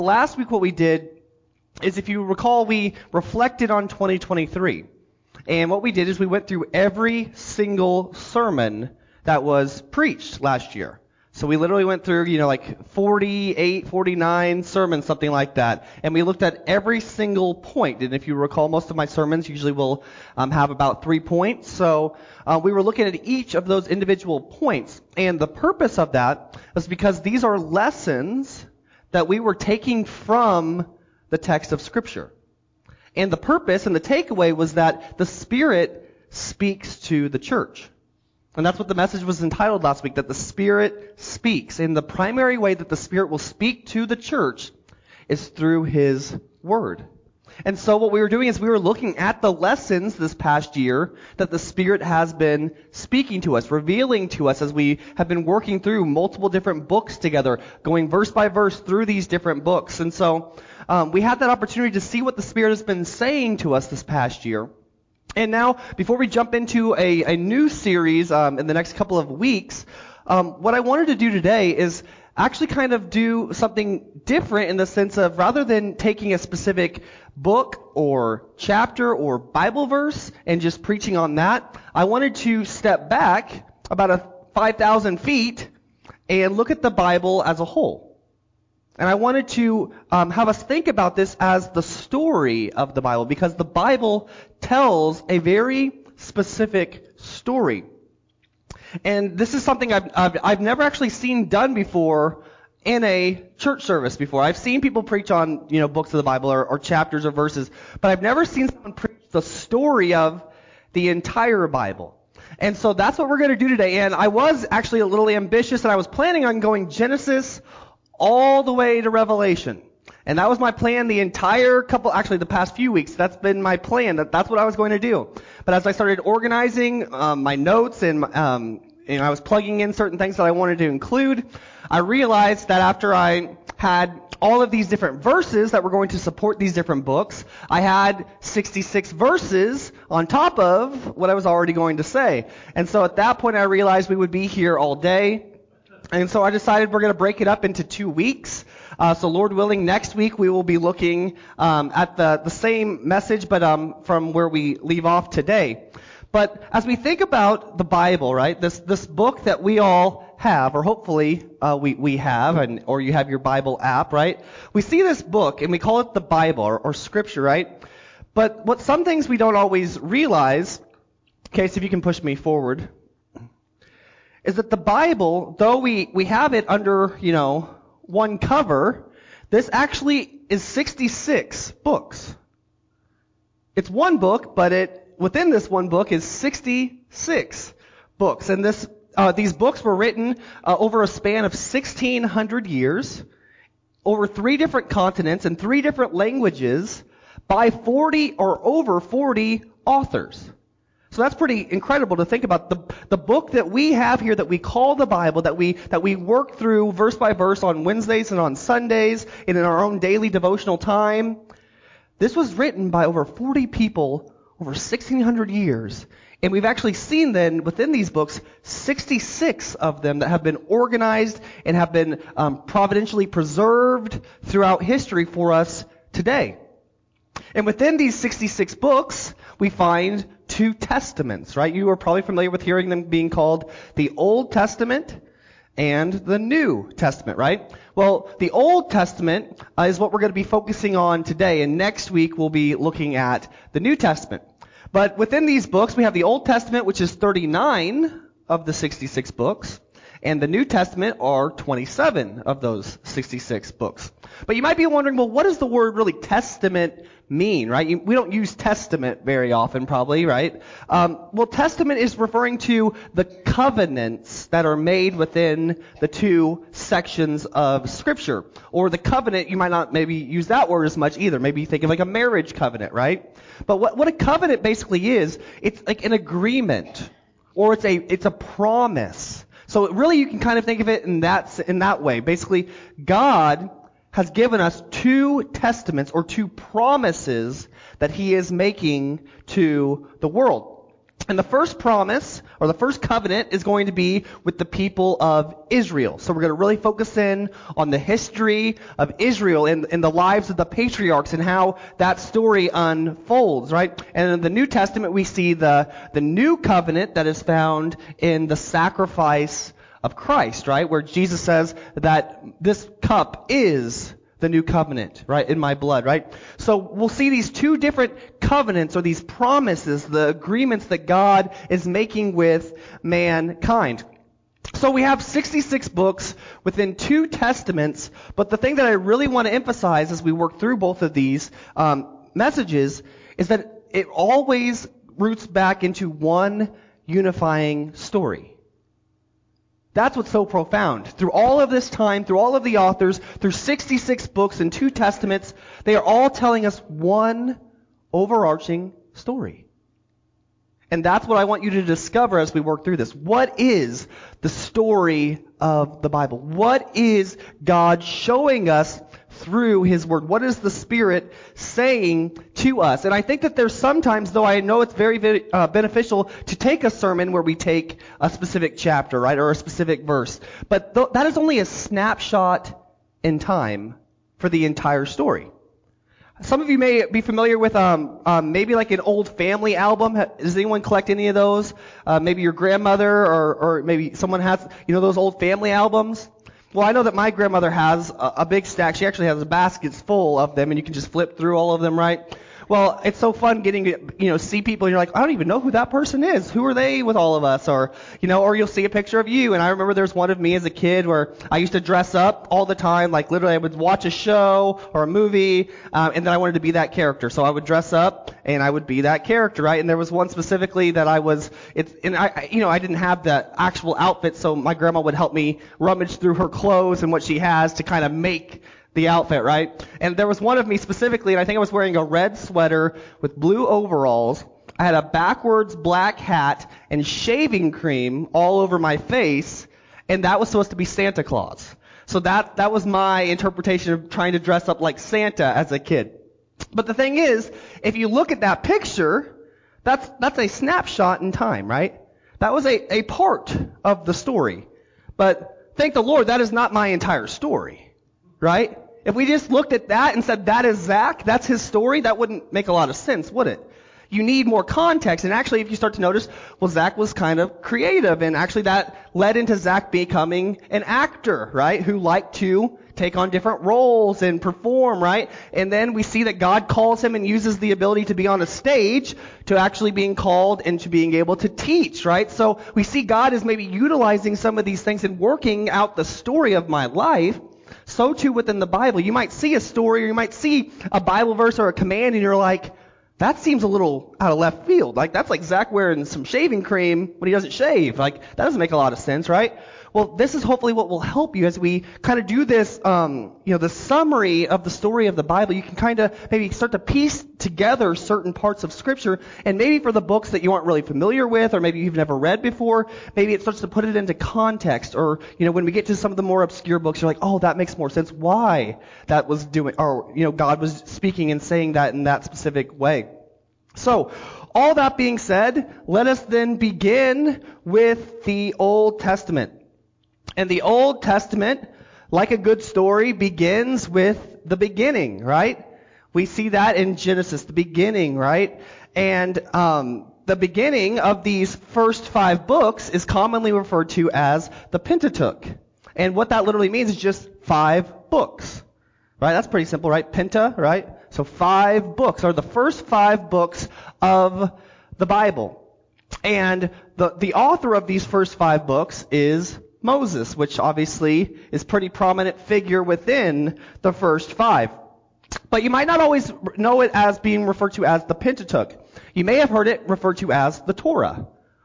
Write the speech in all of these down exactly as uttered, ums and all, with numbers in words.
Last week what we did is, if you recall, we reflected on twenty twenty-three. And what we did is we went through every single sermon that was preached last year. So we literally went through, you know, like forty-eight, forty-nine sermons, something like that. And we looked at every single point. And if you recall, most of my sermons usually will um, have about three points. So uh, we were looking at each of those individual points. And the purpose of that was because these are lessons that we were taking from the text of Scripture. And the purpose and the takeaway was that the Spirit speaks to the church. And that's what the message was entitled last week, that the Spirit speaks. And the primary way that the Spirit will speak to the church is through His Word. And so what we were doing is we were looking at the lessons this past year that the Spirit has been speaking to us, revealing to us as we have been working through multiple different books together, going verse by verse through these different books. And so um, we had that opportunity to see what the Spirit has been saying to us this past year. And now, before we jump into a, a new series um, in the next couple of weeks, um, what I wanted to do today is actually kind of do something different in the sense of, rather than taking a specific book or chapter or Bible verse and just preaching on that, I wanted to step back about a five thousand feet and look at the Bible as a whole. And I wanted to um, have us think about this as the story of the Bible, because the Bible tells a very specific story. And this is something I've, I've, I've never actually seen done before in a church service before. I've seen people preach on, you know, books of the Bible or, or chapters or verses, but I've never seen someone preach the story of the entire Bible. And so that's what we're going to do today. And I was actually a little ambitious, and I was planning on going Genesis all the way to Revelation. And that was my plan the entire couple, actually the past few weeks. That's been my plan. That, that's what I was going to do. But as I started organizing um, my notes and, um, and I was plugging in certain things that I wanted to include, I realized that after I had all of these different verses that were going to support these different books, I had sixty-six verses on top of what I was already going to say. And so at that point I realized we would be here all day. And so I decided we're going to break it up into two weeks. Uh, so Lord willing, next week we will be looking um, at the, the same message, but um, from where we leave off today. But as we think about the Bible, right, this this book that we all have, or hopefully uh, we we have, and or you have your Bible app, right? We see this book and we call it the Bible or, or Scripture, right? But what some things we don't always realize, okay, so if you can push me forward, is that the Bible, though we, we have it under, you know, one cover, this actually is sixty-six books. It's one book, but it within this one book is sixty-six books. And this uh, these books were written uh, over a span of sixteen hundred years, over three different continents and three different languages, by forty or over forty authors. So that's pretty incredible to think about. The the book that we have here that we call the Bible, that we that we work through verse by verse on Wednesdays and on Sundays and in our own daily devotional time, this was written by over forty people over sixteen hundred years. And we've actually seen then within these books sixty-six of them that have been organized and have been um, providentially preserved throughout history for us today. And within these sixty-six books, we find two testaments, right? You are probably familiar with hearing them being called the Old Testament and the New Testament, right? Well, the Old Testament uh, is what we're going to be focusing on today, and next week we'll be looking at the New Testament. But within these books, we have the Old Testament, which is thirty-nine of the sixty-six books, and the New Testament are twenty-seven of those sixty-six books. But you might be wondering, well, what does the word really testament mean, right? You, we don't use testament very often, probably, right? Um, well, testament is referring to the covenants that are made within the two sections of Scripture. Or the covenant, you might not maybe use that word as much either. Maybe you think of like a marriage covenant, right? But what, what a covenant basically is, it's like an agreement, or it's a it's a promise. So really, you can kind of think of it in that in that way. Basically, God has given us two testaments or two promises that He is making to the world. And the first promise, or the first covenant, is going to be with the people of Israel. So we're going to really focus in on the history of Israel and, and the lives of the patriarchs and how that story unfolds, right? And in the New Testament, we see the, the new covenant that is found in the sacrifice of Christ, right? Where Jesus says that this cup is the new covenant, right, in my blood, right? So we'll see these two different covenants, or these promises, the agreements that God is making with mankind. So we have sixty-six books within two testaments, but the thing that I really want to emphasize as we work through both of these um, messages is that it always roots back into one unifying story. That's what's so profound. Through all of this time, through all of the authors, through sixty-six books and two testaments, they are all telling us one overarching story. And that's what I want you to discover as we work through this. What is the story of the Bible? What is God showing us through His Word? What is the Spirit saying to us? And I think that there's sometimes, though I know it's very, very uh, beneficial to take a sermon where we take a specific chapter, right, or a specific verse. But th- that is only a snapshot in time for the entire story. Some of you may be familiar with um, um, maybe like an old family album. Does anyone collect any of those? Uh, maybe your grandmother or, or maybe someone has, you know, those old family albums? Well, I know that my grandmother has a, a big stack. She actually has baskets full of them, and you can just flip through all of them, right? Well, it's so fun getting to, you know, see people, and you're like, I don't even know who that person is. Who are they with all of us? Or, you know, or you'll see a picture of you. And I remember there's one of me as a kid where I used to dress up all the time. Like, literally, I would watch a show or a movie, um, and then I wanted to be that character. So I would dress up, and I would be that character, right? And there was one specifically that I was, it's, and I, you know, I didn't have the actual outfit, so my grandma would help me rummage through her clothes and what she has to kind of make the outfit, right? And there was one of me specifically, and I think I was wearing a red sweater with blue overalls. I had a backwards black hat and shaving cream all over my face, and that was supposed to be Santa Claus. So that that was my interpretation of trying to dress up like Santa as a kid. But the thing is, if you look at that picture, that's that's a snapshot in time, right? That was a, a part of the story. But thank the Lord, that is not my entire story. Right? If we just looked at that and said, that is Zach, that's his story, that wouldn't make a lot of sense, would it? You need more context. And actually, if you start to notice, well, Zach was kind of creative, and actually that led into Zach becoming an actor, right? Who liked to take on different roles and perform, right? And then we see that God calls him and uses the ability to be on a stage to actually being called and to being able to teach, right? So we see God is maybe utilizing some of these things and working out the story of my life. So too within the Bible. You might see a story, or you might see a Bible verse or a command, and you're like, that seems a little out of left field. Like, that's like Zach wearing some shaving cream when he doesn't shave. Like, that doesn't make a lot of sense, right? Well, this is hopefully what will help you as we kind of do this, um, you know, the summary of the story of the Bible. You can kind of maybe start to piece together certain parts of Scripture, and maybe for the books that you aren't really familiar with, or maybe you've never read before, maybe it starts to put it into context. Or, you know, when we get to some of the more obscure books, you're like, oh, that makes more sense. Why that was doing, or, you know, God was speaking and saying that in that specific way. So, all that being said, let us then begin with the Old Testament. And the Old Testament, like a good story, begins with the beginning, right? We see that in Genesis, the beginning, right? And um, the beginning of these first five books is commonly referred to as the Pentateuch. And what that literally means is just five books, right? That's pretty simple, right? Penta, right? So five books are the first five books of the Bible. And the, the author of these first five books is Moses, which obviously is a pretty prominent figure within the first five. But you might not always know it as being referred to as the Pentateuch. You may have heard it referred to as the Torah,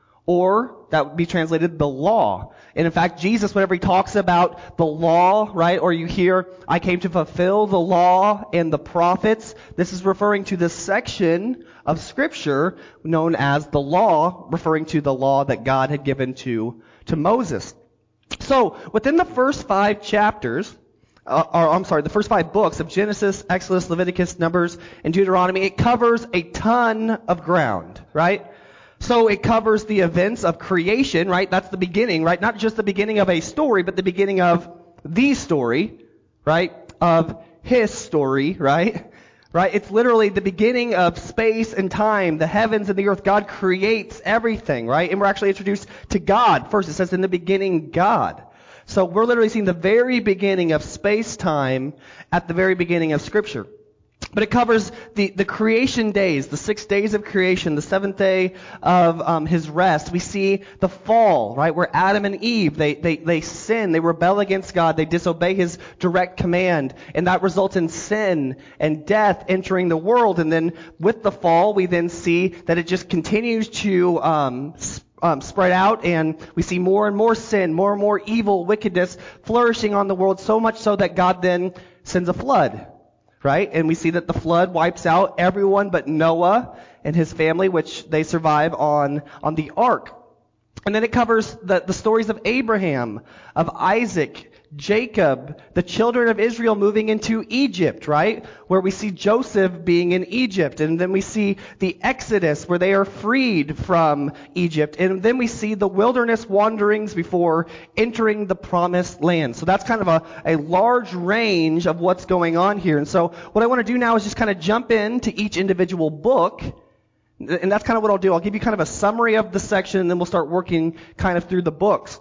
or that would be translated the law. And in fact, Jesus, whenever he talks about the law, right, or you hear, I came to fulfill the law and the prophets, this is referring to this section of Scripture known as the law, referring to the law that God had given to, to Moses. So, within the first five chapters, uh, or I'm sorry, the first five books of Genesis, Exodus, Leviticus, Numbers, and Deuteronomy, it covers a ton of ground, right? So it covers the events of creation, right? That's the beginning, right? Not just the beginning of a story, but the beginning of the story, right? Of his story, right? Right? It's literally the beginning of space and time, the heavens and the earth. God creates everything, right? And we're actually introduced to God first. It says in the beginning, God. So we're literally seeing the very beginning of space-time at the very beginning of Scripture. But it covers the, the creation days, the six days of creation, the seventh day of um, his rest. We see the fall, right, where Adam and Eve, they, they, they sin, they rebel against God, they disobey his direct command, and that results in sin and death entering the world. And then with the fall, we then see that it just continues to um, um, spread out, and we see more and more sin, more and more evil, wickedness flourishing on the world, so much so that God then sends a flood. Right? And we see that the flood wipes out everyone but Noah and his family, which they survive on, on the ark. And then it covers the, the stories of Abraham, of Isaac, Jacob, the children of Israel moving into Egypt, right? Where we see Joseph being in Egypt. And then we see the Exodus, where they are freed from Egypt. And then we see the wilderness wanderings before entering the promised land. So that's kind of a, a large range of what's going on here. And so what I want to do now is just kind of jump into each individual book. And that's kind of what I'll do. I'll give you kind of a summary of the section, and then we'll start working kind of through the books.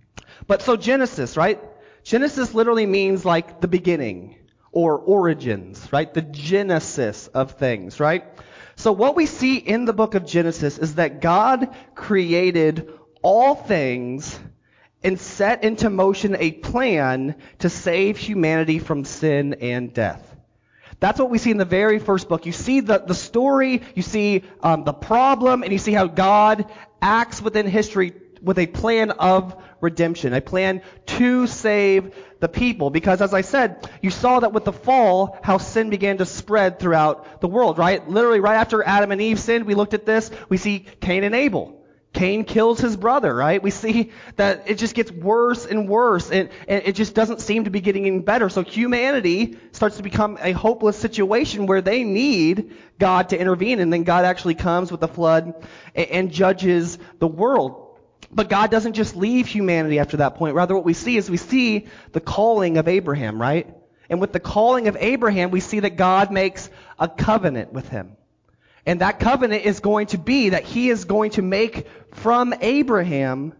But so Genesis, right? Genesis literally means like the beginning or origins, right? The genesis of things, right? So what we see in the book of Genesis is that God created all things and set into motion a plan to save humanity from sin and death. That's what we see in the very first book. You see the, the story, you see um, the problem, and you see how God acts within history with a plan of redemption, a plan to save the people. Because as I said, you saw that with the fall, how sin began to spread throughout the world, right? Literally right after Adam and Eve sinned, we looked at this, we see Cain and Abel. Cain kills his brother, right? We see that it just gets worse and worse, and, and it just doesn't seem to be getting any better. So humanity starts to become a hopeless situation where they need God to intervene, and then God actually comes with the flood and, and judges the world. But God doesn't just leave humanity after that point. Rather, what we see is we see the calling of Abraham, right? And with the calling of Abraham, we see that God makes a covenant with him. And that covenant is going to be that he is going to make from Abraham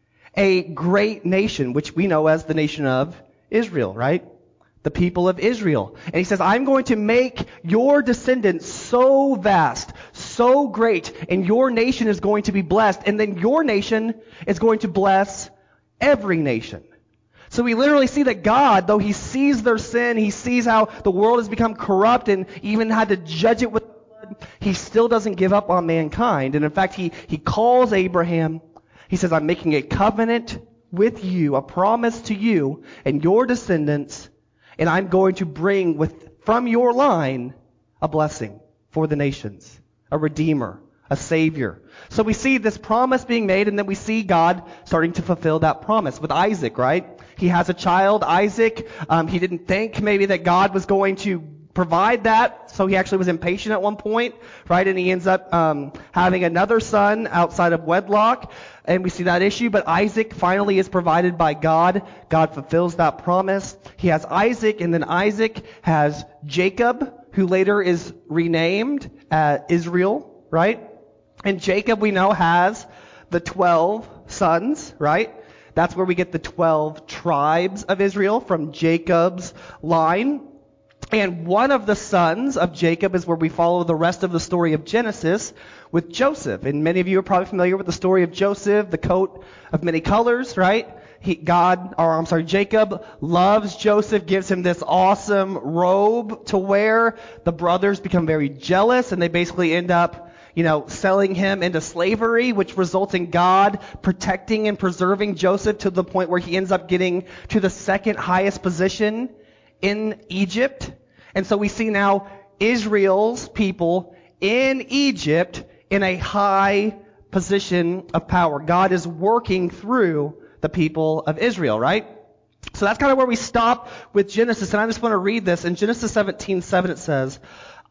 a great nation, which we know as the nation of Israel, right? The people of Israel. And he says, I'm going to make your descendants so vast, so great, and your nation is going to be blessed. And then your nation is going to bless every nation. So we literally see that God, though he sees their sin, he sees how the world has become corrupt and even had to judge it with he still doesn't give up on mankind. And in fact, he, he calls Abraham. He says, I'm making a covenant with you, a promise to you and your descendants, and I'm going to bring with from your line a blessing for the nations, a redeemer, a savior. So we see this promise being made, and then we see God starting to fulfill that promise with Isaac, right? He has a child, Isaac. Um, he didn't think maybe that God was going to provide that, so he actually was impatient at one point, right? And he ends up um, having another son outside of wedlock, and we see that issue. But Isaac finally is provided by God. God fulfills that promise. He has Isaac, and then Isaac has Jacob, who later is renamed uh, Israel, right? And Jacob, we know, has the twelve sons, right? That's where we get the twelve tribes of Israel from Jacob's line. And one of the sons of Jacob is where we follow the rest of the story of Genesis with Joseph. And many of you are probably familiar with the story of Joseph, the coat of many colors, right? He, God, or I'm sorry, Jacob loves Joseph, gives him this awesome robe to wear. The brothers become very jealous, and they basically end up, you know, selling him into slavery, which results in God protecting and preserving Joseph to the point where he ends up getting to the second highest position in Egypt. And so we see now Israel's people in Egypt in a high position of power. God is working through the people of Israel, right? So that's kind of where we stop with Genesis. And I just want to read this. In Genesis seventeen seven it says,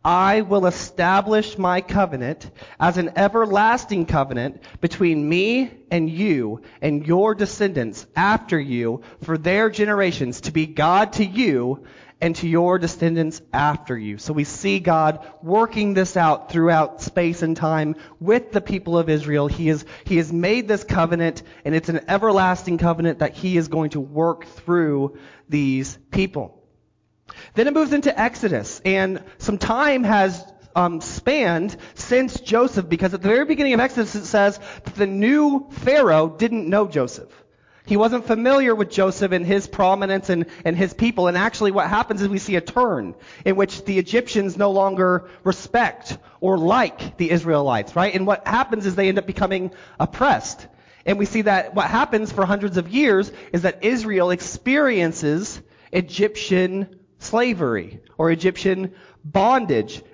I will establish my covenant as an everlasting covenant between me and you and your descendants after you for their generations, to be God to you and to your descendants after you. So we see God working this out throughout space and time with the people of Israel. He is, he has made this covenant, and it's an everlasting covenant that he is going to work through these people. Then it moves into Exodus, and some time has um, spanned since Joseph, because at the very beginning of Exodus it says that the new Pharaoh didn't know Joseph. He wasn't familiar with Joseph and his prominence and, and his people. And actually what happens is we see a turn in which the Egyptians no longer respect or like the Israelites, right? And what happens is they end up becoming oppressed. And we see that what happens for hundreds of years is that Israel experiences Egyptian slavery or Egyptian bondage.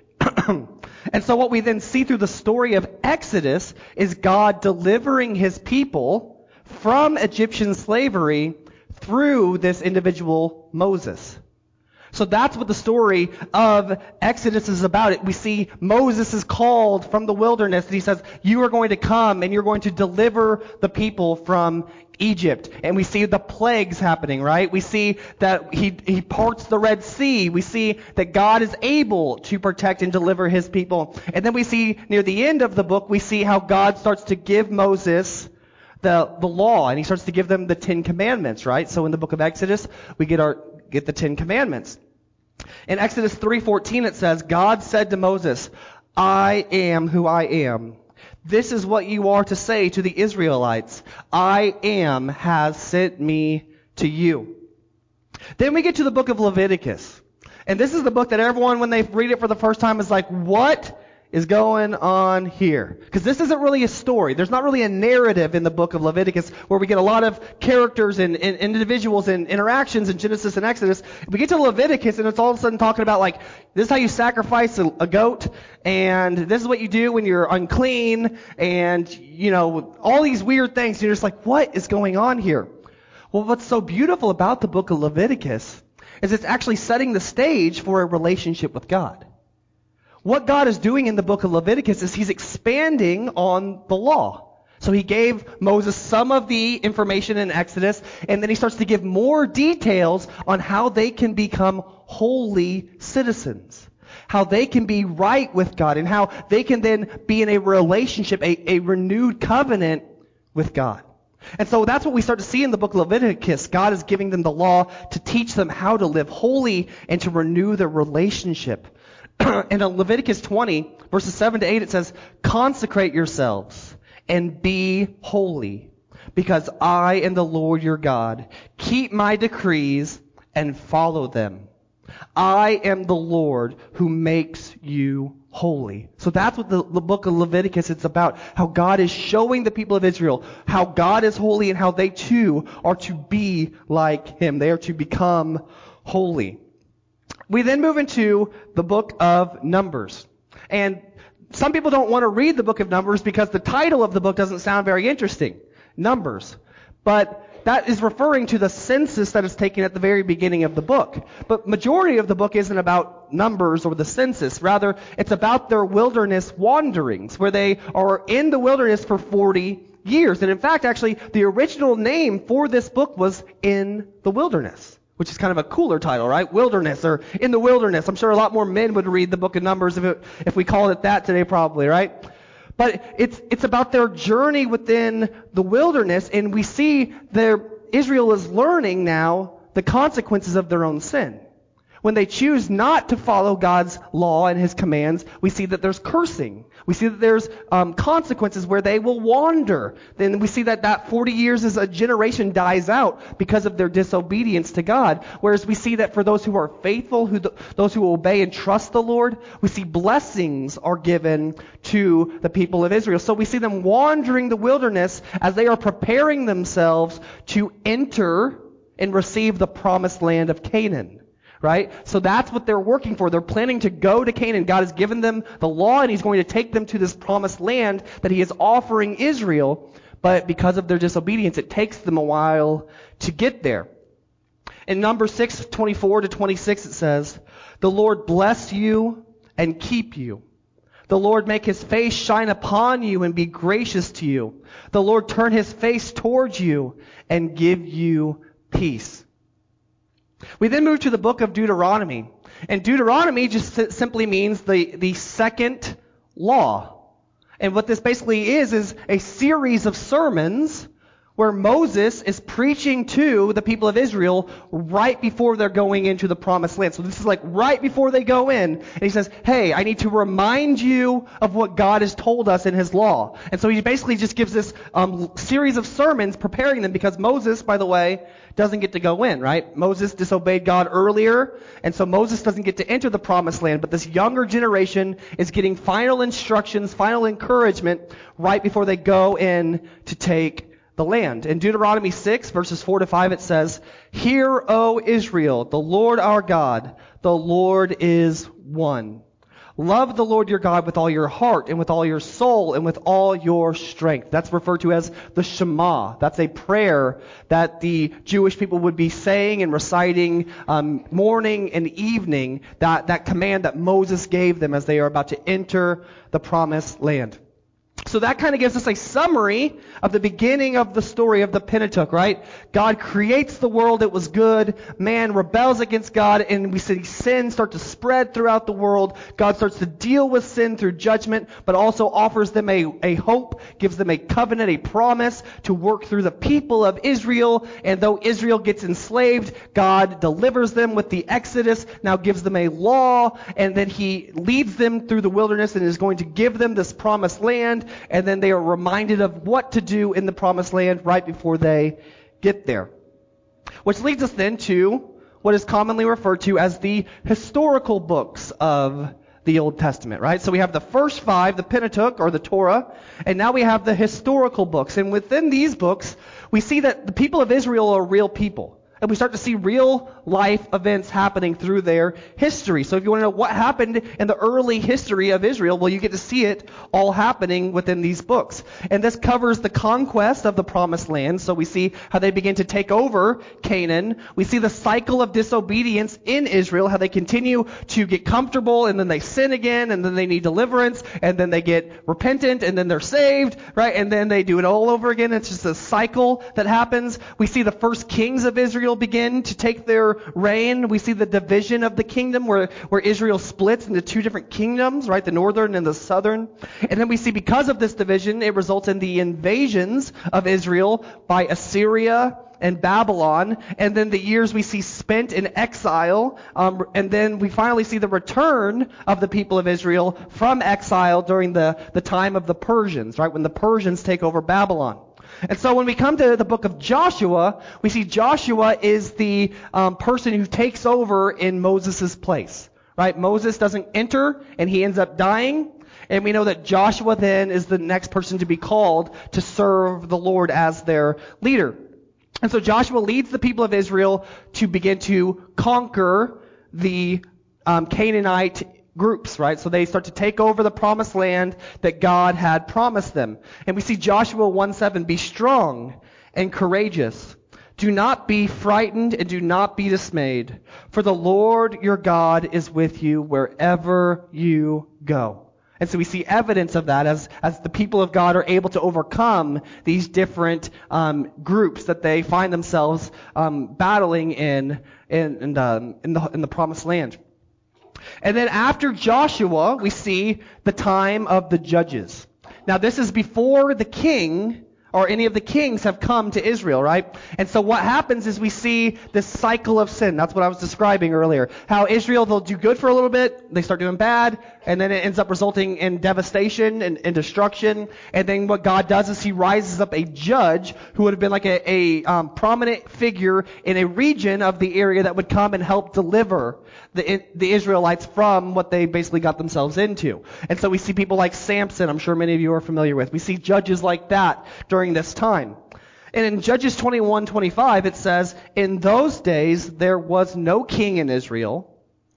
And so what we then see through the story of Exodus is God delivering his people from Egyptian slavery through this individual Moses. So that's what the story of Exodus is about. We see Moses is called from the wilderness, and he says, you are going to come and you're going to deliver the people from Egypt. And we see the plagues happening, right? We see that he, he parts the Red Sea. We see that God is able to protect and deliver his people. And then we see near the end of the book, we see how God starts to give Moses the, the law, and he starts to give them the Ten Commandments, right? So in the book of Exodus, we get our, get the Ten Commandments. In Exodus three fourteen, it says, God said to Moses, I am who I am. This is what you are to say to the Israelites. I am has sent me to you. Then we get to the book of Leviticus. And this is the book that everyone, when they read it for the first time, is like, what is going on here? Because this isn't really a story. There's not really a narrative in the book of Leviticus where we get a lot of characters and, and individuals and interactions in Genesis and Exodus. We get to Leviticus and it's all of a sudden talking about, like, this is how you sacrifice a, a goat, and this is what you do when you're unclean, and, you know, all these weird things. And you're just like, what is going on here? Well, what's so beautiful about the book of Leviticus is it's actually setting the stage for a relationship with God. What God is doing in the book of Leviticus is he's expanding on the law. So he gave Moses some of the information in Exodus, and then he starts to give more details on how they can become holy citizens, how they can be right with God, and how they can then be in a relationship, a, a renewed covenant with God. And so that's what we start to see in the book of Leviticus. God is giving them the law to teach them how to live holy and to renew their relationship. And in Leviticus twenty, verses seven to eight, it says, consecrate yourselves and be holy, because I am the Lord your God. Keep my decrees and follow them. I am the Lord who makes you holy. So that's what the, the book of Leviticus is about, how God is showing the people of Israel how God is holy and how they too are to be like him. They are to become holy. We then move into the book of Numbers. And some people don't want to read the book of Numbers because the title of the book doesn't sound very interesting. Numbers. But that is referring to the census that is taken at the very beginning of the book. But majority of the book isn't about numbers or the census. Rather, it's about their wilderness wanderings, where they are in the wilderness for forty years. And in fact, actually, the original name for this book was In the Wilderness, which is kind of a cooler title, right? Wilderness, or In the Wilderness. I'm sure a lot more men would read the book of Numbers if it, if we called it that today, probably, right? But it's it's about their journey within the wilderness, and we see their Israel is learning now the consequences of their own sin. When they choose not to follow God's law and his commands, we see that there's cursing. We see that there's um, consequences where they will wander. Then we see that that forty years as a generation dies out because of their disobedience to God. Whereas we see that for those who are faithful, who th- those who obey and trust the Lord, we see blessings are given to the people of Israel. So we see them wandering the wilderness as they are preparing themselves to enter and receive the promised land of Canaan. Right? So that's what they're working for. They're planning to go to Canaan. God has given them the law, and he's going to take them to this promised land that he is offering Israel. But because of their disobedience, it takes them a while to get there. In Numbers six, twenty-four to twenty-six, it says, the Lord bless you and keep you. The Lord make his face shine upon you and be gracious to you. The Lord turn his face towards you and give you peace. We then move to the book of Deuteronomy. And Deuteronomy just simply means the, the second law. And what this basically is, is a series of sermons where Moses is preaching to the people of Israel right before they're going into the promised land. So this is like right before they go in. And he says, hey, I need to remind you of what God has told us in his law. And so he basically just gives this um, series of sermons preparing them, because Moses, by the way, doesn't get to go in, right? Moses disobeyed God earlier, and so Moses doesn't get to enter the promised land, but this younger generation is getting final instructions, final encouragement right before they go in to take the land. In Deuteronomy six, verses four to five, it says, Hear, O Israel, the Lord our God, the Lord is one. Love the Lord your God with all your heart and with all your soul and with all your strength. That's referred to as the Shema. That's a prayer that the Jewish people would be saying and reciting um, morning and evening, that, that command that Moses gave them as they are about to enter the promised land. So that kind of gives us a summary of the beginning of the story of the Pentateuch, right? God creates the world, it was good. Man rebels against God, and we see sin start to spread throughout the world. God starts to deal with sin through judgment, but also offers them a, a hope, gives them a covenant, a promise to work through the people of Israel. And though Israel gets enslaved, God delivers them with the Exodus, now gives them a law, and then he leads them through the wilderness and is going to give them this promised land. And then they are reminded of what to do in the promised land right before they get there. Which leads us then to what is commonly referred to as the historical books of the Old Testament, right? So we have the first five, the Pentateuch or the Torah, and now we have the historical books. And within these books, we see that the people of Israel are real people. And we start to see real life events happening through their history. So if you want to know what happened in the early history of Israel, well, you get to see it all happening within these books. And this covers the conquest of the promised land. So we see how they begin to take over Canaan. We see the cycle of disobedience in Israel, how they continue to get comfortable, and then they sin again, and then they need deliverance, and then they get repentant, and then they're saved, right? And then they do it all over again. It's just a cycle that happens. We see the first kings of Israel begin to take their reign. We see the division of the kingdom where, where Israel splits into two different kingdoms, right? The northern and the southern. And then we see because of this division, it results in the invasions of Israel by Assyria and Babylon. And then the years we see spent in exile. Um, and then we finally see the return of the people of Israel from exile during the, the time of the Persians, right? When the Persians take over Babylon. And so when we come to the book of Joshua, we see Joshua is the um, person who takes over in Moses' place, right? Moses doesn't enter, and he ends up dying. And we know that Joshua then is the next person to be called to serve the Lord as their leader. And so Joshua leads the people of Israel to begin to conquer the um, Canaanite groups, right? So they start to take over the promised land that God had promised them. And we see Joshua one seven, be strong and courageous. Do not be frightened and do not be dismayed, for the Lord your God is with you wherever you go. And so we see evidence of that as, as the people of God are able to overcome these different um, groups that they find themselves um, battling in in, in, um, in, the, in the promised land. And then after Joshua, we see the time of the judges. Now this is before the king or any of the kings have come to Israel, right? And so what happens is we see this cycle of sin. That's what I was describing earlier. How Israel, they'll do good for a little bit, they start doing bad, and then it ends up resulting in devastation and, and destruction. And then what God does is he rises up a judge who would have been like a, a um, prominent figure in a region of the area that would come and help deliver the, the Israelites from what they basically got themselves into. And so we see people like Samson, I'm sure many of you are familiar with. We see judges like that during this time. And in Judges twenty-one twenty-five, it says, in those days there was no king in Israel,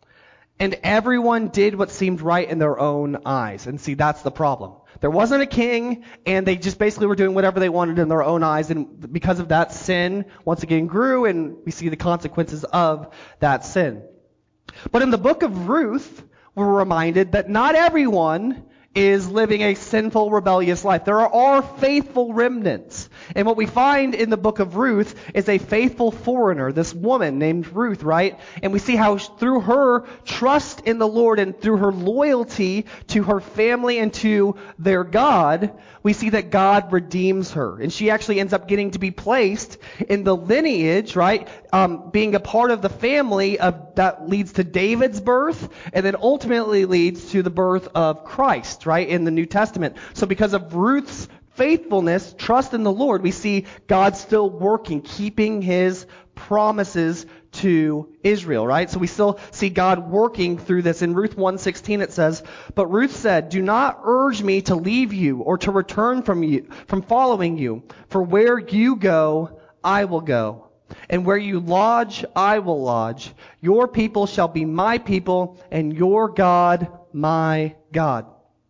and everyone did what seemed right in their own eyes. And see, that's the problem. There wasn't a king, and they just basically were doing whatever they wanted in their own eyes. And because of that, sin once again grew, and we see the consequences of that sin. But in the book of Ruth, we're reminded that not everyone is living a sinful, rebellious life. There are faithful remnants. And what we find in the book of Ruth is a faithful foreigner, this woman named Ruth, right? And we see how through her trust in the Lord and through her loyalty to her family and to their God, we see that God redeems her. And she actually ends up getting to be placed in the lineage, right? Um, being a part of the family of that leads to David's birth and then ultimately leads to the birth of Christ, right, in the New Testament. So because of Ruth's faithfulness, trust in the Lord, we see God still working, keeping his promises to Israel, right? So we still see God working through this. In Ruth one sixteen it says, "But Ruth said, 'Do not urge me to leave you or to return from you, from following you. For where you go, I will go. And where you lodge, I will lodge. Your people shall be my people, and your God, my God.'"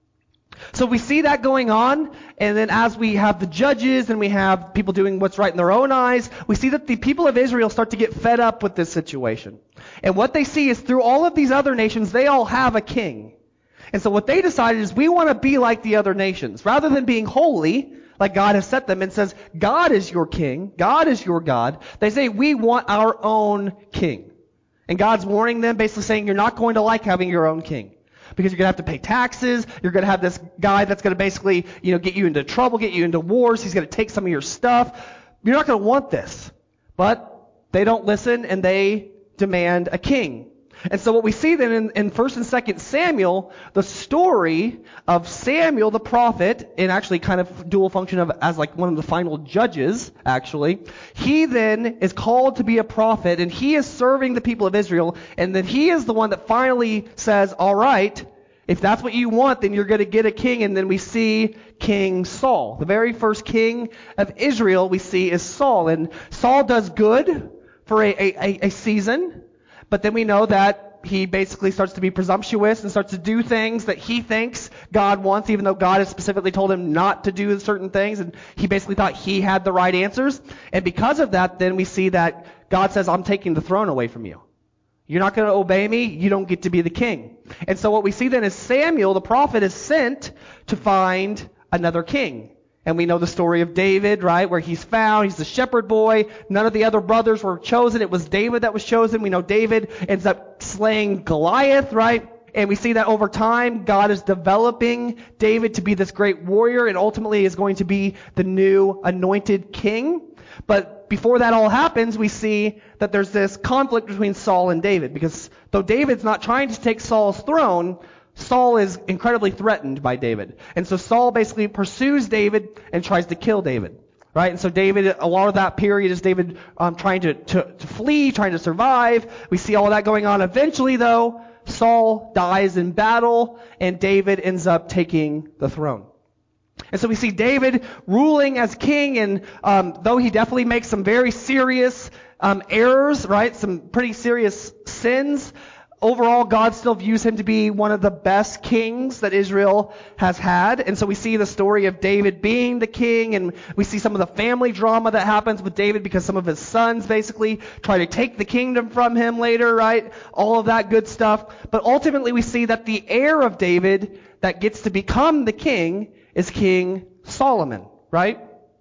So we see that going on, and then as we have the judges and we have people doing what's right in their own eyes, we see that the people of Israel start to get fed up with this situation. And what they see is through all of these other nations, they all have a king. And so what they decided is we want to be like the other nations. Rather than being holy, like God has set them and says, God is your king, God is your God, they say we want our own king. And God's warning them, basically saying you're not going to like having your own king. Because you're going to have to pay taxes. You're going to have this guy that's going to basically, you know, get you into trouble, get you into wars. He's going to take some of your stuff. You're not going to want this. But they don't listen, and they demand a king. And so what we see then in, in First and Second Samuel, the story of Samuel the prophet, and actually kind of dual function of as like one of the final judges, actually, he then is called to be a prophet, and he is serving the people of Israel, and then he is the one that finally says, all right, if that's what you want, then you're going to get a king. And then we see King Saul. The very first king of Israel we see is Saul. And Saul does good for a, a, a season. But then we know that he basically starts to be presumptuous and starts to do things that he thinks God wants, even though God has specifically told him not to do certain things. And he basically thought he had the right answers. And because of that, then we see that God says, I'm taking the throne away from you. You're not going to obey me. You don't get to be the king. And so what we see then is Samuel, the prophet, is sent to find another king. And we know the story of David, right, where he's found. He's the shepherd boy. None of the other brothers were chosen. It was David that was chosen. We know David ends up slaying Goliath, right? And we see that over time, God is developing David to be this great warrior and ultimately is going to be the new anointed king. But before that all happens, we see that there's this conflict between Saul and David. Because though David's not trying to take Saul's throne, Saul is incredibly threatened by David. And so Saul basically pursues David and tries to kill David. Right? And so David, a lot of that period is David um, trying to, to, to flee, trying to survive. We see all that going on. Eventually, though, Saul dies in battle, and David ends up taking the throne. And so we see David ruling as king, and um, though he definitely makes some very serious um, errors, right, some pretty serious sins, overall, God still views him to be one of the best kings that Israel has had. And so we see the story of David being the king, and we see some of the family drama that happens with David because some of his sons basically try to take the kingdom from him later, right? All of that good stuff. But ultimately, we see that the heir of David that gets to become the king is King Solomon, right?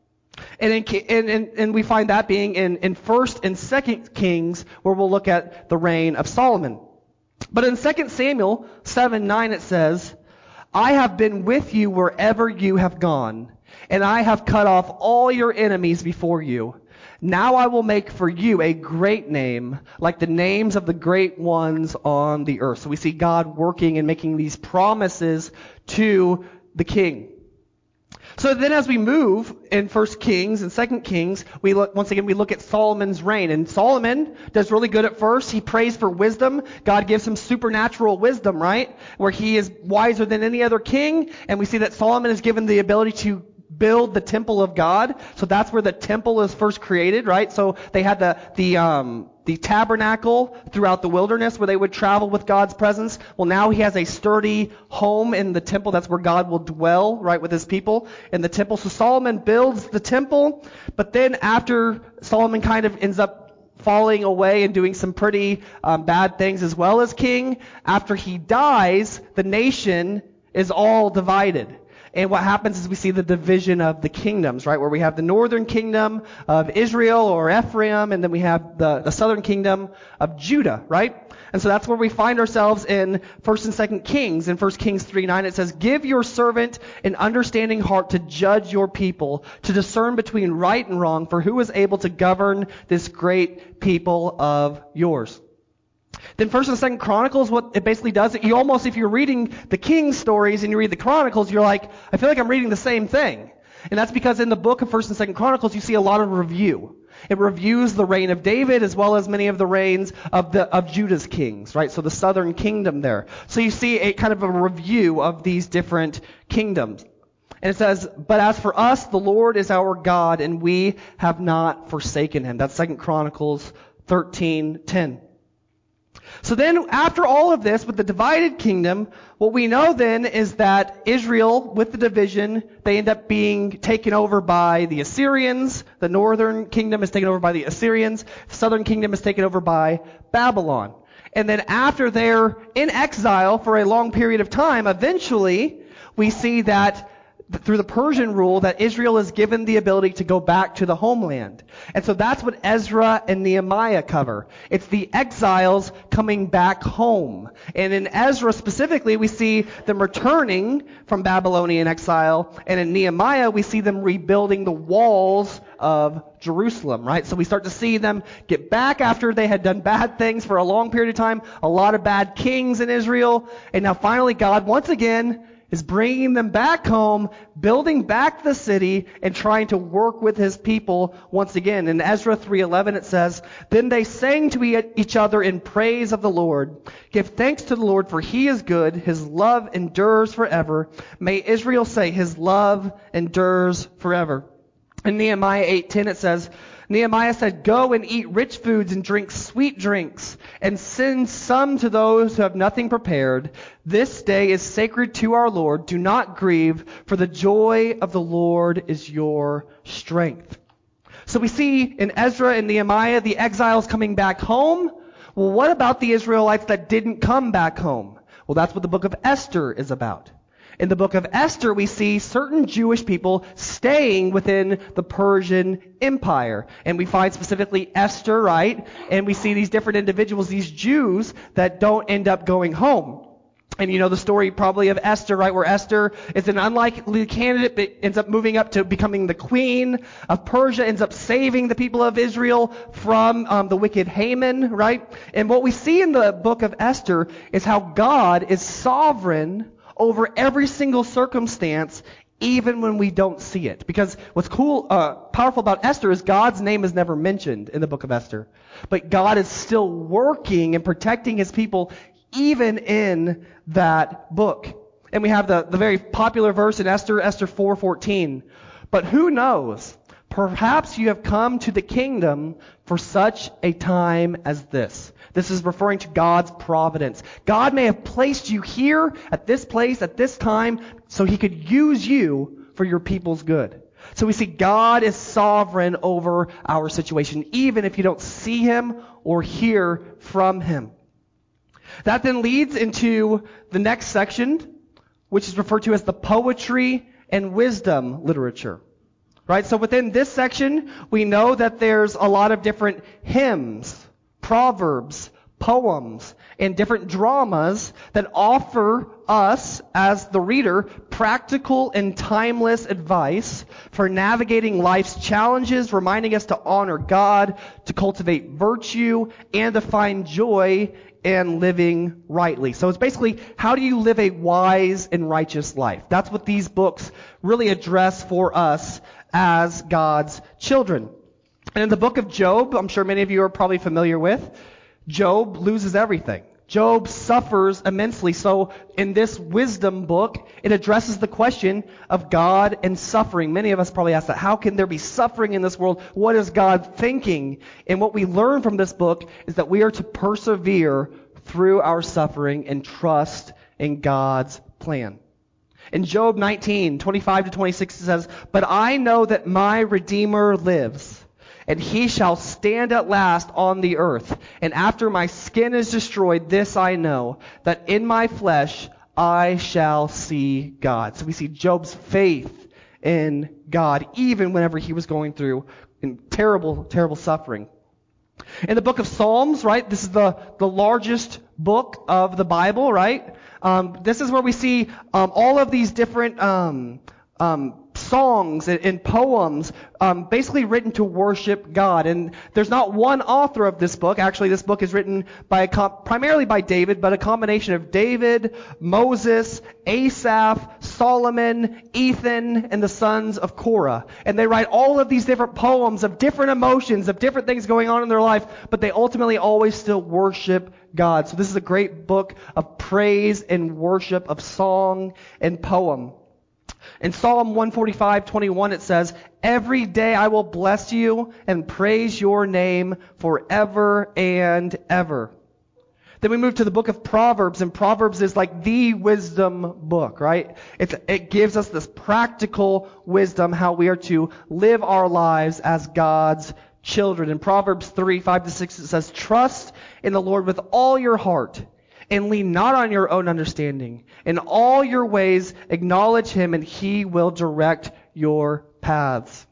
And, in, and, and, and we find that being in, in First and Second Kings, where we'll look at the reign of Solomon. But in Second Samuel seven nine it says, I have been with you wherever you have gone, and I have cut off all your enemies before you. Now I will make for you a great name, like the names of the great ones on the earth. So we see God working and making these promises to the king. So then as we move in First Kings and Second Kings, we look, once again, we look at Solomon's reign. And Solomon does really good at first. He prays for wisdom. God gives him supernatural wisdom, right? Where he is wiser than any other king. And we see that Solomon is given the ability to build the temple of God. So that's where the temple is first created, right? So they had the, the, um, the tabernacle throughout the wilderness where they would travel with God's presence. Well, now he has a sturdy home in the temple. That's where God will dwell, right, with his people in the temple. So Solomon builds the temple, but then after Solomon kind of ends up falling away and doing some pretty um, bad things as well as king. After he dies, the nation is all divided. And what happens is we see the division of the kingdoms, right? Where we have the northern kingdom of Israel or Ephraim, and then we have the, the southern kingdom of Judah, right? And so that's where we find ourselves in First and Second Kings. In First Kings three nine, it says, "Give your servant an understanding heart to judge your people, to discern between right and wrong, for who is able to govern this great people of yours?" Then First and Second Chronicles, what it basically does, you almost, if you're reading the King's stories and you read the Chronicles, you're like, I feel like I'm reading the same thing. And that's because in the book of First and Second Chronicles, you see a lot of review. It reviews the reign of David as well as many of the reigns of the of Judah's kings, right? So the southern kingdom there. So you see a kind of a review of these different kingdoms. And it says, "But as for us, the Lord is our God, and we have not forsaken him." That's Second Chronicles thirteen ten. So then, after all of this, with the divided kingdom, what we know then is that Israel, with the division, they end up being taken over by the Assyrians. The northern kingdom is taken over by the Assyrians. The southern kingdom is taken over by Babylon. And then after they're in exile for a long period of time, eventually, we see that through the Persian rule that Israel is given the ability to go back to the homeland. And so that's what Ezra and Nehemiah cover. It's the exiles coming back home. And in Ezra specifically, we see them returning from Babylonian exile. And in Nehemiah, we see them rebuilding the walls of Jerusalem, right? So we start to see them get back after they had done bad things for a long period of time, a lot of bad kings in Israel. And now finally God, once again, is bringing them back home, building back the city, and trying to work with his people once again. In Ezra three eleven it says, "Then they sang to each other in praise of the Lord. Give thanks to the Lord, for he is good. His love endures forever. May Israel say, his love endures forever." In Nehemiah eight ten it says, Nehemiah said, "Go and eat rich foods and drink sweet drinks, and send some to those who have nothing prepared. This day is sacred to our Lord. Do not grieve, for the joy of the Lord is your strength." So we see in Ezra and Nehemiah the exiles coming back home. Well, what about the Israelites that didn't come back home? Well, that's what the book of Esther is about. In the book of Esther, we see certain Jewish people staying within the Persian Empire. And we find specifically Esther, right? And we see these different individuals, these Jews, that don't end up going home. And you know the story probably of Esther, right? Where Esther is an unlikely candidate, but ends up moving up to becoming the queen of Persia, ends up saving the people of Israel from um, the wicked Haman, right? And what we see in the book of Esther is how God is sovereign over every single circumstance, even when we don't see it. Because what's cool, uh, powerful about Esther is God's name is never mentioned in the book of Esther. But God is still working and protecting his people even in that book. And we have the, the very popular verse in Esther, Esther four fourteen. "But who knows? Perhaps you have come to the kingdom for such a time as this." This is referring to God's providence. God may have placed you here, at this place, at this time, so he could use you for your people's good. So we see God is sovereign over our situation, even if you don't see him or hear from him. That then leads into the next section, which is referred to as the poetry and wisdom literature. Right? So within this section, we know that there's a lot of different hymns, proverbs, poems, and different dramas that offer us, as the reader, practical and timeless advice for navigating life's challenges, reminding us to honor God, to cultivate virtue, and to find joy in living rightly. So it's basically, how do you live a wise and righteous life? That's what these books really address for us as God's children. And in the book of Job, I'm sure many of you are probably familiar with, Job loses everything. Job suffers immensely. So in this wisdom book, it addresses the question of God and suffering. Many of us probably ask that. How can there be suffering in this world? What is God thinking? And what we learn from this book is that we are to persevere through our suffering and trust in God's plan. In Job nineteen, twenty-five to twenty-six, it says, "But I know that my Redeemer lives, and he shall stand at last on the earth. And after my skin is destroyed, this I know, that in my flesh I shall see God. So we see Job's faith in God, even whenever he was going through in terrible, terrible suffering. In the book of Psalms, right, this is the, the largest book of the Bible, right? Um, this is where we see um, all of these different um, um, songs and, and poems um, basically written to worship God. And there's not one author of this book. Actually, this book is written by a com- primarily by David, but a combination of David, Moses, Asaph, Solomon, Ethan, and the sons of Korah. And they write all of these different poems of different emotions, of different things going on in their life, but they ultimately always still worship God. So this is a great book of praise and worship, of song and poem. In Psalm one forty-five, twenty-one, it says, "Every day I will bless you and praise your name forever and ever." Then we move to the book of Proverbs, and Proverbs is like the wisdom book, right? It's, it gives us this practical wisdom, how we are to live our lives as God's children. In Proverbs three, five to six, it says, "Trust in the Lord with all your heart, and lean not on your own understanding. In all your ways acknowledge him, and he will direct your paths."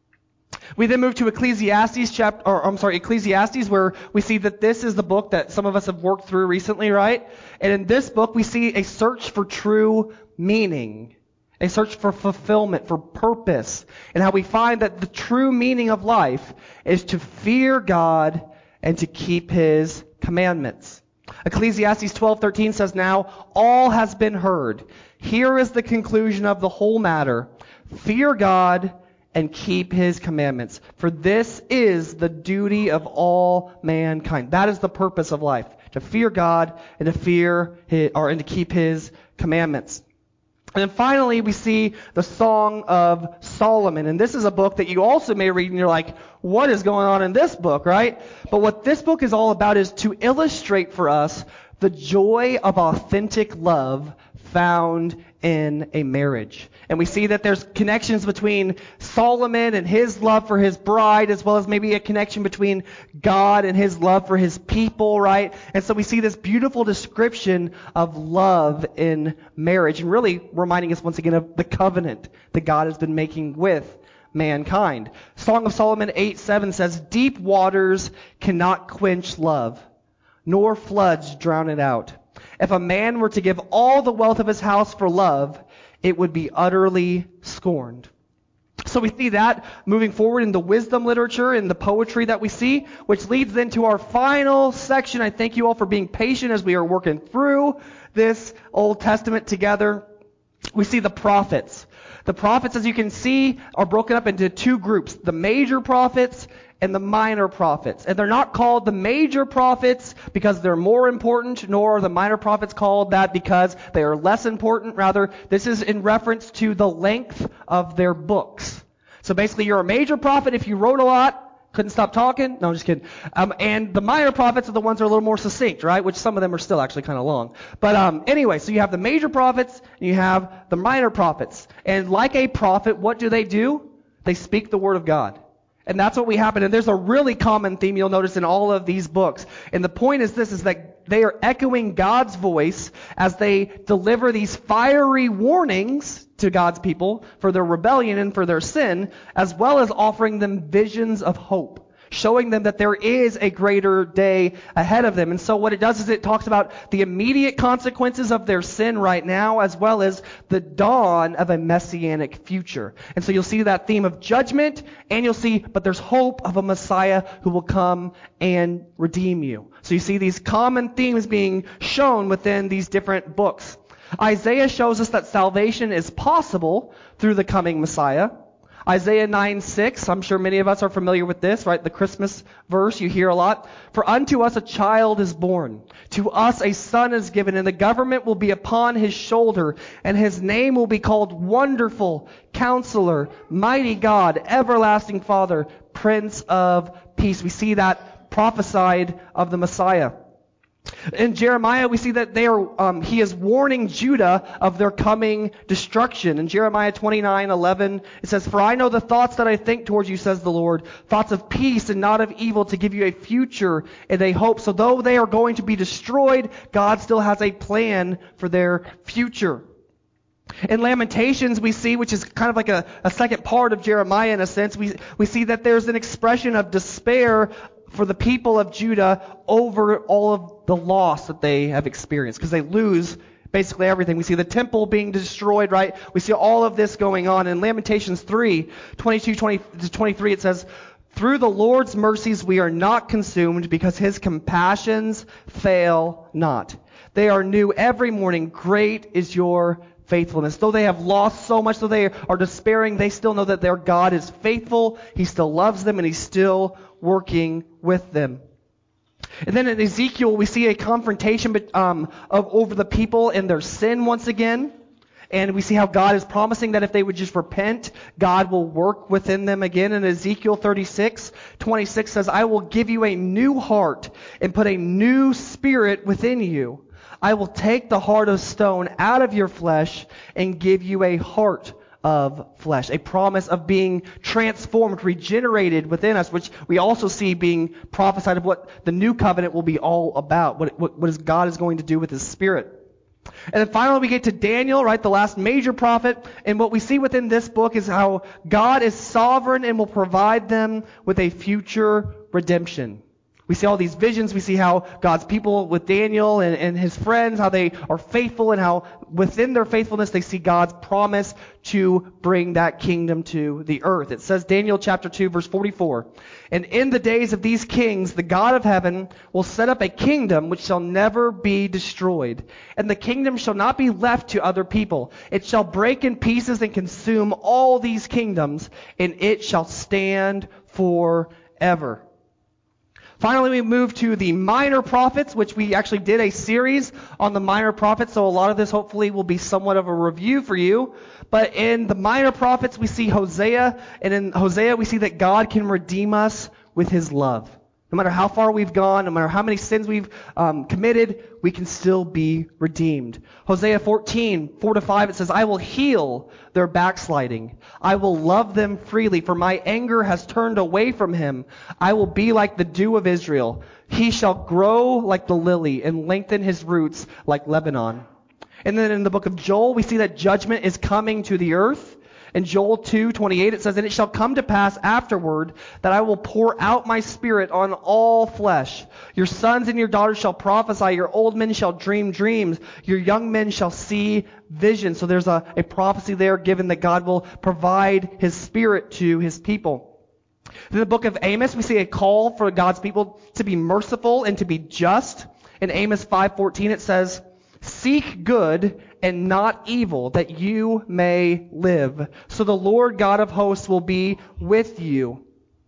We then move to Ecclesiastes chapter, or I'm sorry, Ecclesiastes, where we see that this is the book that some of us have worked through recently, right? And in this book, we see a search for true meaning, a search for fulfillment, for purpose, and how we find that the true meaning of life is to fear God and to keep his commandments. Ecclesiastes twelve thirteen says, "Now all has been heard. Here is the conclusion of the whole matter. Fear God and keep his commandments, for this is the duty of all mankind." That is the purpose of life, to fear God and to fear his, or and to keep his commandments. And then finally, we see the Song of Solomon. And this is a book that you also may read and you're like, what is going on in this book, right? But what this book is all about is to illustrate for us the joy of authentic love found in a marriage. And we see that there's connections between Solomon and his love for his bride, as well as maybe a connection between God and his love for his people, right? And so we see this beautiful description of love in marriage, and really reminding us once again of the covenant that God has been making with mankind. Song of Solomon eight seven says, "Deep waters cannot quench love, nor floods drown it out. If a man were to give all the wealth of his house for love, it would be utterly scorned." So we see that moving forward in the wisdom literature and the poetry that we see, which leads then to our final section. I thank you all for being patient as we are working through this Old Testament together. We see the prophets. The prophets, as you can see, are broken up into two groups, the major prophets and the minor prophets. And they're not called the major prophets because they're more important, nor are the minor prophets called that because they are less important. Rather, this is in reference to the length of their books. So basically, you're a major prophet if you wrote a lot, couldn't stop talking. No, I'm just kidding. Um, and the minor prophets are the ones that are a little more succinct, right? Which some of them are still actually kind of long. But um, anyway, so you have the major prophets and you have the minor prophets. And like a prophet, what do they do? They speak the word of God. And that's what we happen. And there's a really common theme you'll notice in all of these books. And the point is this, is that they are echoing God's voice as they deliver these fiery warnings to God's people for their rebellion and for their sin, as well as offering them visions of hope, showing them that there is a greater day ahead of them. And so what it does is it talks about the immediate consequences of their sin right now, as well as the dawn of a messianic future. And so you'll see that theme of judgment, and you'll see, but there's hope of a Messiah who will come and redeem you. So you see these common themes being shown within these different books. Isaiah shows us that salvation is possible through the coming Messiah. Isaiah nine six, I'm sure many of us are familiar with this, right? The Christmas verse you hear a lot. "For unto us a child is born, to us a son is given, and the government will be upon his shoulder, and his name will be called Wonderful, Counselor, Mighty God, Everlasting Father, Prince of Peace." We see that prophesied of the Messiah. In Jeremiah, we see that they are, um, he is warning Judah of their coming destruction. In Jeremiah twenty-nine eleven, it says, "For I know the thoughts that I think towards you, says the Lord, thoughts of peace and not of evil, to give you a future and a hope." So though they are going to be destroyed, God still has a plan for their future. In Lamentations, we see, which is kind of like a, a second part of Jeremiah in a sense, we, we see that there's an expression of despair for the people of Judah over all of the loss that they have experienced, because they lose basically everything. We see the temple being destroyed, right? We see all of this going on. In Lamentations three, twenty-two to twenty-three, it says, "Through the Lord's mercies we are not consumed, because his compassions fail not. They are new every morning. Great is your faithfulness." Though they have lost so much, though they are despairing, they still know that their God is faithful. He still loves them, and he's still working with them. And then in Ezekiel, we see a confrontation um, of over the people and their sin once again. And we see how God is promising that if they would just repent, God will work within them again. And Ezekiel thirty-six twenty-six says, "I will give you a new heart and put a new spirit within you. I will take the heart of stone out of your flesh and give you a heart of flesh." A promise of being transformed, regenerated within us, which we also see being prophesied of what the new covenant will be all about, what, what, what is God is going to do with his Spirit. And then finally we get to Daniel, right, the last major prophet, and what we see within this book is how God is sovereign and will provide them with a future redemption. We see all these visions. We see how God's people with Daniel and, and his friends, how they are faithful, and how within their faithfulness they see God's promise to bring that kingdom to the earth. It says, Daniel chapter two, verse forty-four, "And in the days of these kings, the God of heaven will set up a kingdom which shall never be destroyed. And the kingdom shall not be left to other people. It shall break in pieces and consume all these kingdoms, and it shall stand forever." Finally, we move to the minor prophets, which we actually did a series on the minor prophets, so a lot of this hopefully will be somewhat of a review for you. But in the minor prophets, we see Hosea, and in Hosea we see that God can redeem us with his love. No matter how far we've gone, no matter how many sins we've um, committed, we can still be redeemed. Hosea fourteen, four to five, it says, "I will heal their backsliding. I will love them freely, for my anger has turned away from him. I will be like the dew of Israel. He shall grow like the lily and lengthen his roots like Lebanon." And then in the book of Joel, we see that judgment is coming to the earth. In Joel two twenty-eight, it says, "And it shall come to pass afterward that I will pour out my spirit on all flesh. Your sons and your daughters shall prophesy. Your old men shall dream dreams. Your young men shall see visions." So there's a, a prophecy there given that God will provide his spirit to his people. In the book of Amos, we see a call for God's people to be merciful and to be just. In Amos five fourteen, it says, "Seek good and not evil, that you may live. So the Lord God of hosts will be with you,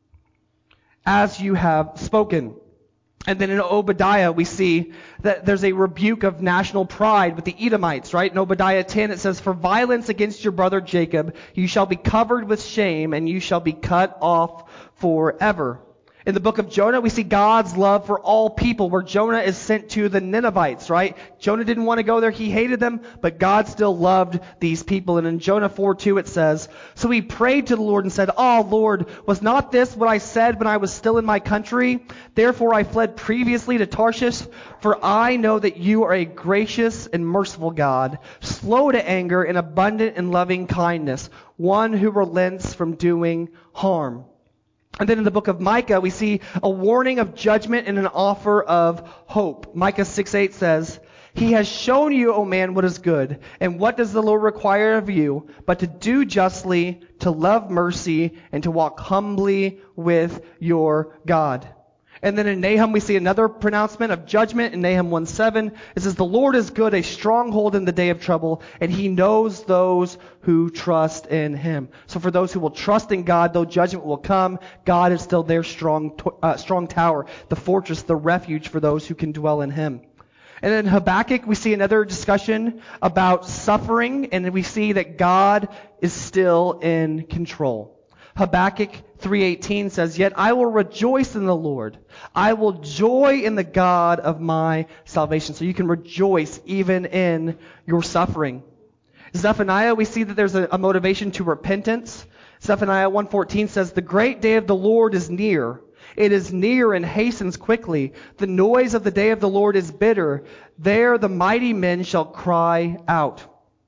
as you have spoken." And then in Obadiah, we see that there's a rebuke of national pride with the Edomites, right? In Obadiah ten, it says, "For violence against your brother Jacob, you shall be covered with shame, and you shall be cut off forever." In the book of Jonah, we see God's love for all people, where Jonah is sent to the Ninevites, right? Jonah didn't want to go there. He hated them, but God still loved these people. And in Jonah four two, it says, "So he prayed to the Lord and said, 'Oh, Lord, was not this what I said when I was still in my country? Therefore I fled previously to Tarshish, for I know that you are a gracious and merciful God, slow to anger and abundant in loving kindness, one who relents from doing harm.'" And then in the book of Micah, we see a warning of judgment and an offer of hope. Micah six eight says, "He has shown you, O man, what is good. And what does the Lord require of you, but to do justly, to love mercy, and to walk humbly with your God." And then in Nahum, we see another pronouncement of judgment in Nahum one seven. It says, "The Lord is good, a stronghold in the day of trouble, and he knows those who trust in him." So for those who will trust in God, though judgment will come, God is still their strong, uh, strong tower, the fortress, the refuge for those who can dwell in him. And in Habakkuk, we see another discussion about suffering, and we see that God is still in control. Habakkuk three eighteen says, "Yet I will rejoice in the Lord. I will joy in the God of my salvation." So you can rejoice even in your suffering. Zephaniah, we see that there's a, a motivation to repentance. Zephaniah one fourteen says, "The great day of the Lord is near. It is near and hastens quickly. The noise of the day of the Lord is bitter. There the mighty men shall cry out."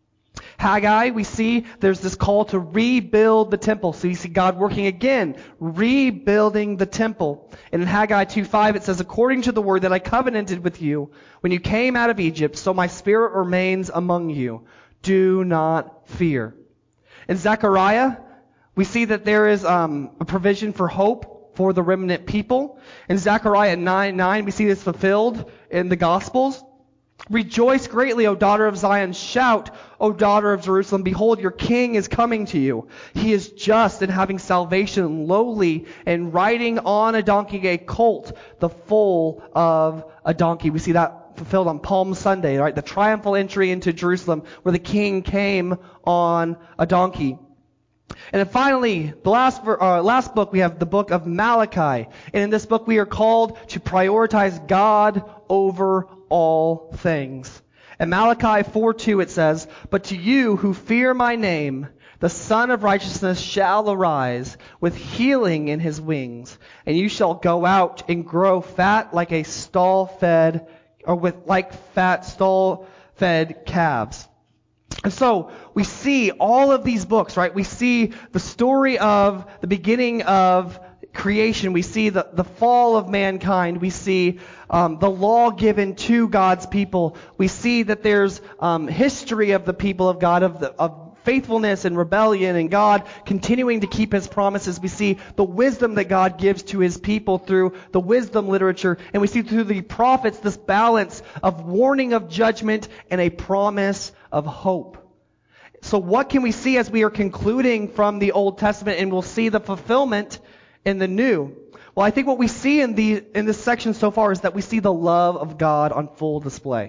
Haggai, we see there's this call to rebuild the temple. So you see God working again, rebuilding the temple. And in Haggai two five it says, "According to the word that I covenanted with you when you came out of Egypt, so my spirit remains among you. Do not fear." In Zechariah, we see that there is um, a provision for hope for the remnant people. In Zechariah nine nine, we see this fulfilled in the Gospels. "Rejoice greatly, O daughter of Zion. Shout, O daughter of Jerusalem. Behold, your king is coming to you. He is just and having salvation, lowly, and riding on a donkey, a colt, the foal of a donkey." We see that fulfilled on Palm Sunday, right? The triumphal entry into Jerusalem where the king came on a donkey. And then finally, the last uh, last book, we have the book of Malachi. And in this book, we are called to prioritize God over all things. In Malachi four two, it says, "But to you who fear my name, the Son of Righteousness shall arise with healing in his wings, and you shall go out and grow fat like a stall-fed, or with like fat stall-fed calves." And so we see all of these books, right? We see the story of the beginning of creation. We see the, the fall of mankind. We see um, the law given to God's people. We see that there's um, history of the people of God, of, the, of faithfulness and rebellion, and God continuing to keep his promises. We see the wisdom that God gives to his people through the wisdom literature. And we see through the prophets this balance of warning of judgment and a promise of hope. So what can we see as we are concluding from the Old Testament, and we'll see the fulfillment in the New? Well, I think what we see in the in this section so far is that we see the love of God on full display.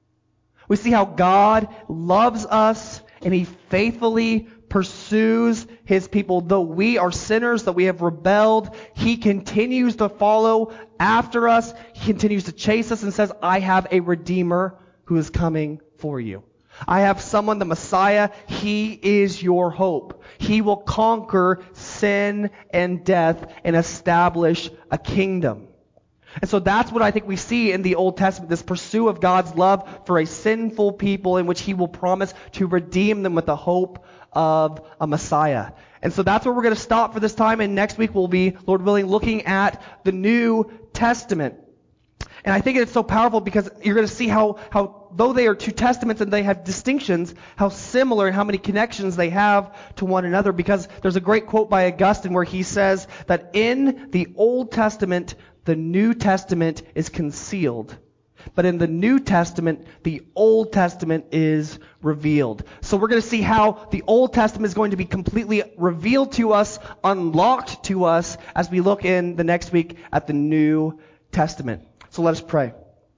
We see how God loves us and he faithfully pursues his people. Though we are sinners, though we have rebelled, he continues to follow after us. He continues to chase us and says, "I have a Redeemer who is coming for you. I have someone, the Messiah. He is your hope. He will conquer sin and death and establish a kingdom." And so that's what I think we see in the Old Testament, this pursuit of God's love for a sinful people in which he will promise to redeem them with the hope of a Messiah. And so that's where we're going to stop for this time. And next week we'll be, Lord willing, looking at the New Testament. And I think it's so powerful because you're going to see how, how though they are two testaments and they have distinctions, how similar and how many connections they have to one another. Because there's a great quote by Augustine where he says that in the Old Testament, the New Testament is concealed. But in the New Testament, the Old Testament is revealed. So we're going to see how the Old Testament is going to be completely revealed to us, unlocked to us, as we look in the next week at the New Testament. So let us pray.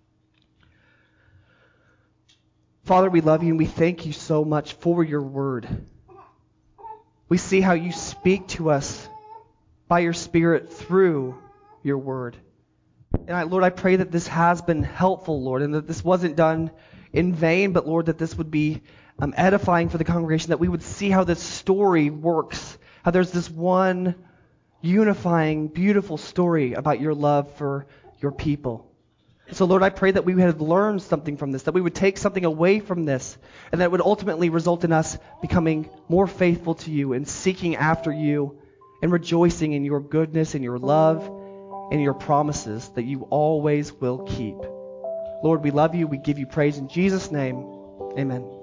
Father, we love you and we thank you so much for your word. We see how you speak to us by your Spirit through your word. And I, Lord, I pray that this has been helpful, Lord, and that this wasn't done in vain, but Lord, that this would be um, edifying for the congregation, that we would see how this story works, how there's this one unifying, beautiful story about your love for your people. So, Lord, I pray that we would learn something from this, that we would take something away from this, and that it would ultimately result in us becoming more faithful to you and seeking after you and rejoicing in your goodness and your love and your promises that you always will keep. Lord, we love you. We give you praise in Jesus' name. Amen.